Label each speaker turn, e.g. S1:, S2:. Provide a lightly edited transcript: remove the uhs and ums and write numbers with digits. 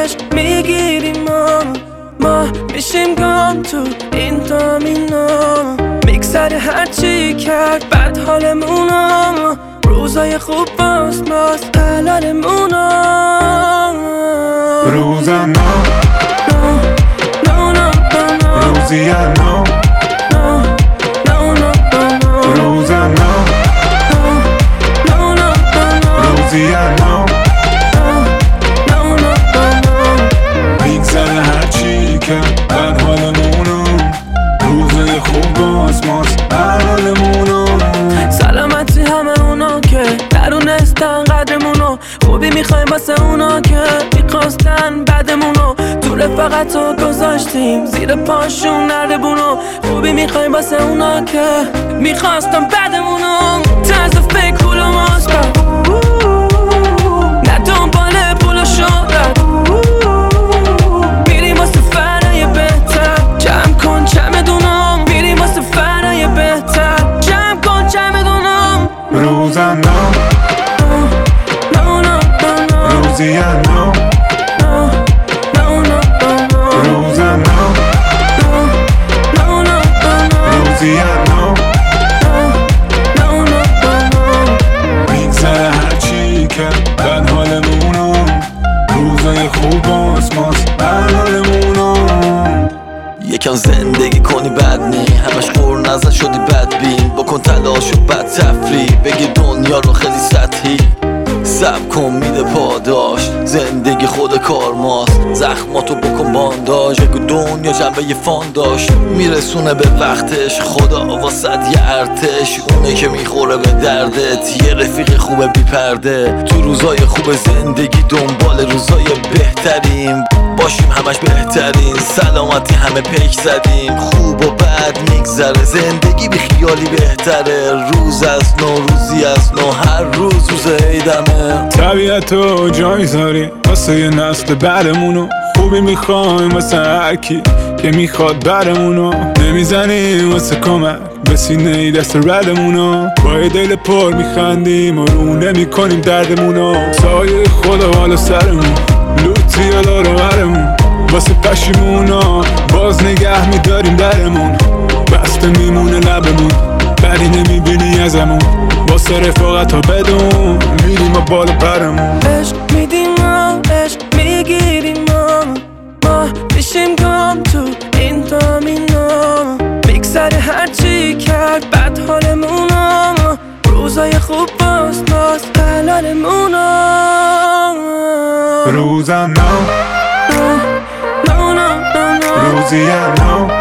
S1: عشق میگیریم ما میشیم گم تو این دامینا میگذره هرچی کرد بد حالمونو روزای خوب باز حلالمونو
S2: روزم روزی روزم روزی میگذره هرچی که بد حالمونو روزای خوب باز حلالمونو
S1: سلامتی همه اونا که درونستن قدرمونو خوبی میخوایم واسه اونا که میخواستن بدمونو تو رفاقت رو گذاشتیم زیر پاشون نردبونو خوبی میخوایم واسه اونا که میخواستن بدمونو طرز فکر پول و ماسبت نه دنبال پول و شهرت میریم واسه فرای بهتر جمع کن چمدونم میریم واسه فرای بهتر جمع کن چمدونم
S2: روزم روزی روزم روزی میگذره هرچی که بد حالمونو روزای خوب باز حلالمونو
S3: یکم زندگی کنی بد نی همش خور نزن شدی بدبین بکن تلاش و بد تفریح بگی دنیا رو خیلی سطحی سب کن میده پاداش زندگی خود کار ماست زخماتو بکن بانداژ بگو دنیا جنبه یه فان داشت میرسونه به وقتش خدا واسد یه ارتش اونه که میخوره به دردت یه رفیق خوبه بی پرده تو روزای خوب زندگی دنبال روزای بهتریم باشیم همش بهترین سلامتی همه پیک زدیم خوب و بد میگذره زندگی بی خیالی بهتره روز از نو روزی از نو هر روز عیدمه
S2: طبیعتو جا میذاریم واسه یه نسل بعدمونو خوبی میخوایم واسه هرکی که میخواد برمونو نمیزنیم واسه کمک به سینه دست ردمونو با یه دل پر میخندیم و رو نمیکنیم دردمونو سایه خدا والا سرمون لوتی الا رو برمون واسه پشیمونا باز نگه میداریم درمون بسته میمونه لبمون بدی نمیبینی ازمون واسه رفاقت ها بدون میریم و بالا برمون
S1: عشق میدیم عشق میگیریم ما میشیم گم تو این دامینا میگذره هرچی کرد بد حالمونو روزای خوب باز حلالمونو
S2: روزم روزی